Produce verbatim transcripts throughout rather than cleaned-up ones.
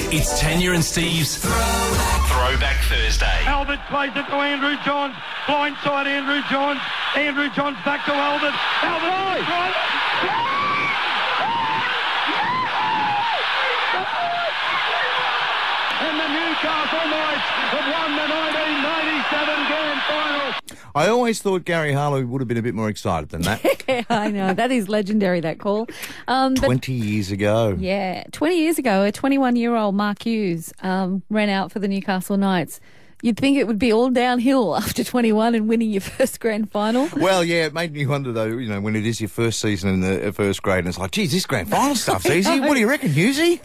It's Tanya and Steve's Throwback, Throwback Thursday. Albert plays it to Andrew Johns. Blindside Andrew Johns. Andrew Johns back to Albert. Albert right. And the Newcastle Knights have won the nineteen ninety-seven Grand Final. I always thought Gary Harlow would have been a bit more excited than that. Yeah, I know. That is legendary, that call. Um, but, Twenty years ago. yeah, twenty years ago, a twenty-one-year-old Mark Hughes um, ran out for the Newcastle Knights. You'd think it would be all downhill after twenty-one and winning your first grand final. Well, yeah, it made me wonder, though, you know, when it is your first season in the first grade, and it's like, geez, this grand final stuff's easy. What do you reckon, Hughesy?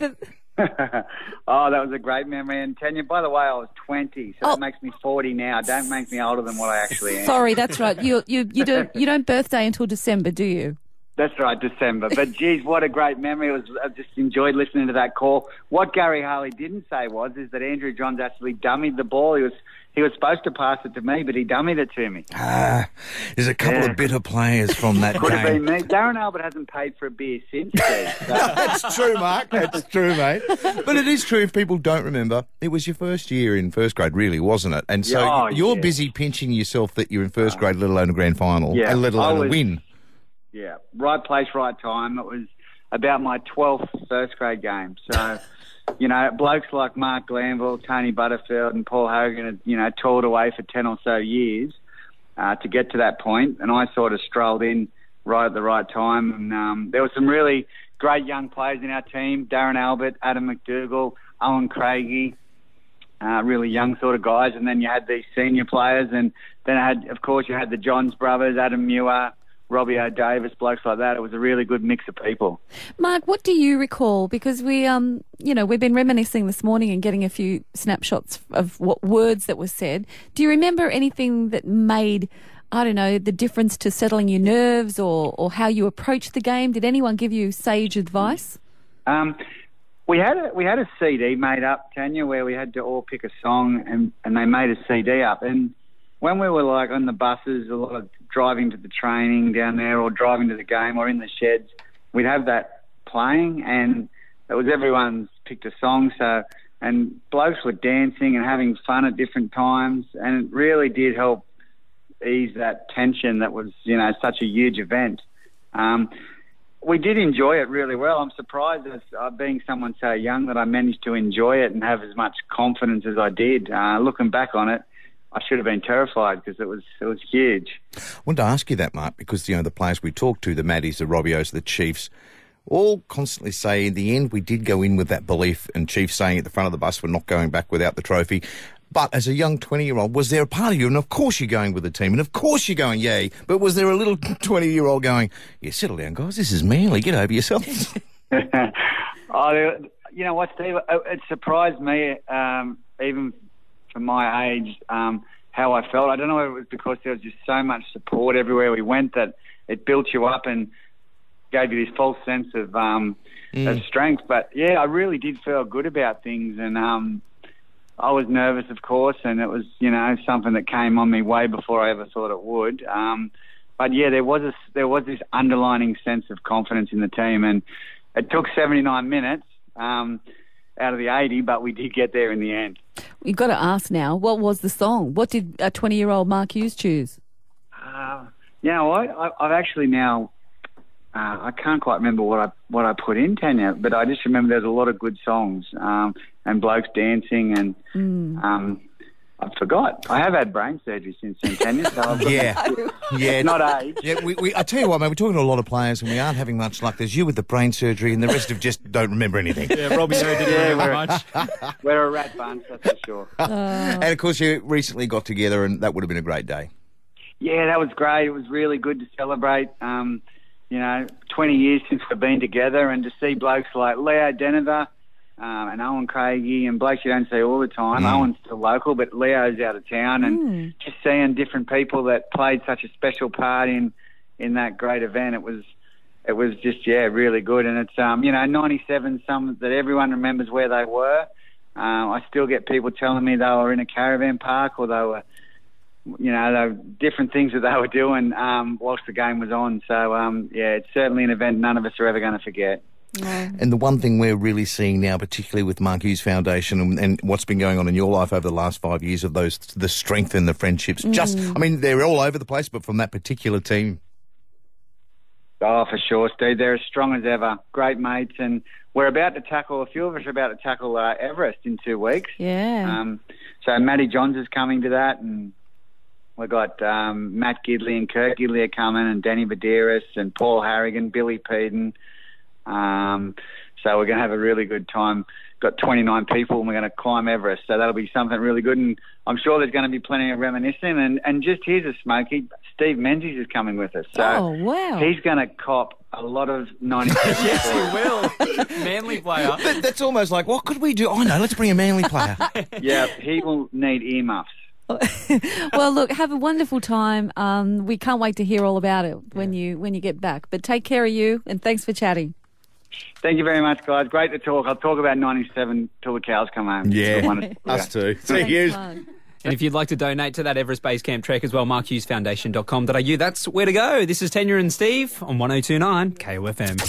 Oh, that was a great memory. And Tanya, by the way, I was twenty, so Oh. that makes me forty now. Don't make me older than what I actually am. Sorry, that's right. You you you don't you don't birthday until December, do you? That's right, December. But, geez, what a great memory. It was, I just enjoyed listening to that call. What Gary Harley didn't say was is that Andrew Johns actually dummied the ball. He was he was supposed to pass it to me, but he dummied it to me. Ah, there's a couple Yeah. of bitter players from that Could have been game. me. Darren Albert hasn't paid for a beer since then. So. That's true, Mark. That's true, mate. But it is true, if people don't remember, it was your first year in first grade, really, wasn't it? And so Oh, you're yeah. busy pinching yourself that you're in first grade, let alone a grand final, Yeah, and let I alone a was- win. Yeah, right place, right time. It was about my twelfth first grade game. So, you know, blokes like Mark Glanville, Tony Butterfield and Paul Hogan had, you know, toiled away for ten or so years uh, to get to that point, and I sort of strolled in right at the right time. And um, there were some really great young players in our team, Darren Albert, Adam McDougall, Owen Craigie, uh, really young sort of guys. And then you had these senior players, and then I had, of course, you had the Johns brothers, Adam Muir, Robbie O'Davis, blokes like that. It was a really good mix of people. Mark, what do you recall? Because we, um, you know, we've been reminiscing this morning and getting a few snapshots of what words that were said. Do you remember anything that made, I don't know, the difference to settling your nerves or, or how you approached the game? Did anyone give you sage advice? Um, we had a, we had a C D made up, Tanya, where we had to all pick a song, and, and they made a C D up. And when we were like on the buses, a lot of driving to the training down there or driving to the game or in the sheds, we'd have that playing, and it was everyone's picked a song. So, and blokes were dancing and having fun at different times, and it really did help ease that tension that was, you know, such a huge event. Um, we did enjoy it really well. I'm surprised as uh, being someone so young that I managed to enjoy it and have as much confidence as I did. Uh, looking back on it, I should have been terrified because it was it was huge. I wanted to ask you that, Mark, because, you know, the players we talked to, the Maddies, the Robbios, the Chiefs, all constantly say in the end we did go in with that belief, and Chiefs saying at the front of the bus we're not going back without the trophy. But as a young twenty-year-old, was there a part of you, and of course you're going with the team, and of course you're going, yay, but was there a little twenty-year-old going, yeah, settle down, guys, this is Manly, get over yourselves? Oh, you know what, Steve? It surprised me, um, even for my age, um, how I felt. I don't know if it was because there was just so much support everywhere we went that it built you up and gave you this false sense of, um, mm. of strength. But, yeah, I really did feel good about things, and um, I was nervous, of course, and it was, you know, something that came on me way before I ever thought it would. Um, but, yeah, there was a, there was this underlining sense of confidence in the team, and it took seventy-nine minutes um, out of the eighty, but we did get there in the end. You've got to ask now, what was the song? What did a twenty-year-old Mark Hughes choose? Uh, you know what? I, I've actually now, uh, I can't quite remember what I what I put in, Tanya, but I just remember there's a lot of good songs um, and blokes dancing, and Mm. um, I forgot. I have had brain surgery since then, Tanya, so I've got Yeah, yeah, not age. Yeah, we, we, I tell you what, mate, we're talking to a lot of players and we aren't having much luck. There's you with the brain surgery and the rest of just don't remember anything. Yeah, Robbie O didn't Yeah, remember we're- much. We're a rat bunch, that's for sure. And, of course, you recently got together and that would have been a great day. Yeah, that was great. It was really good to celebrate, um, you know, twenty years since we've been together, and to see blokes like Leo Denver um, and Owen Craigie and blokes you don't see all the time. Mm. Owen's still local, but Leo's out of town, and Mm. just seeing different people that played such a special part in, in that great event, it was it was just, yeah, really good. And it's, um, you know, ninety-seven, some that everyone remembers where they were. Um, I still get people telling me they were in a caravan park, or they were, you know, there were different things that they were doing um, whilst the game was on. So, um, yeah, it's certainly an event none of us are ever going to forget. And the one thing we're really seeing now, particularly with Mark Hughes Foundation and, and what's been going on in your life over the last five years of those, the strength in the friendships. Mm. Just, I mean, they're all over the place, but from that particular team. Oh, for sure, Steve. They're as strong as ever. Great mates. And we're about to tackle, a few of us are about to tackle uh, Everest in two weeks. Yeah. Um, so Matty Johns is coming to that, and we've got um, Matt Gidley and Kurt Gidley are coming, and Danny Badeiras and Paul Harrigan, Billy Peden. Um, so we're going to have a really good time. Got twenty-nine people, and we're going to climb Everest. So that'll be something really good. And I'm sure there's going to be plenty of reminiscing. And, and just here's a smoky. Steve Menzies is coming with us. So oh, wow. He's going to cop a lot of ninety-seven. Yes, he will. Manly player. That, that's almost like, what could we do? Oh, no, let's bring a Manly player. Yeah, he will need earmuffs. Well, look, have a wonderful time. Um, we can't wait to hear all about it when you when you get back. But take care of you, and thanks for chatting. Thank you very much, guys. Great to talk. I'll talk about ninety-seven till the cows come home. Yeah, us too. See you. And if you'd like to donate to that Everest Base Camp trek as well, mark hughes foundation dot com dot a u. That's where to go. This is Tanya and Steve on one oh two point nine K O F M.